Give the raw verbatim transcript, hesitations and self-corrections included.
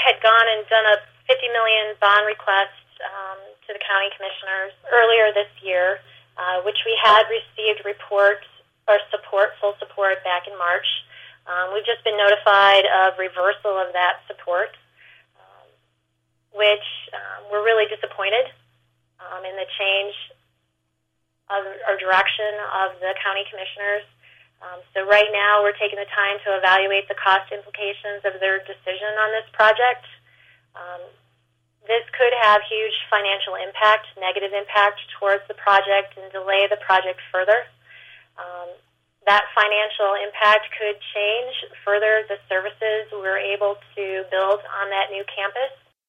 had gone and done a fifty million dollars bond request um, to the county commissioners earlier this year, uh, which we had received reports or support, full support back in March. Um, we've just been notified of reversal of that support, um, which um, we're really disappointed um, in the change of our direction of the county commissioners. Um, so right now we're taking the time to evaluate the cost implications of their decision on this project. Um, this could have huge financial impact, negative impact towards the project and delay the project further. Um, that financial impact could change further the services we're able to build on that new campus.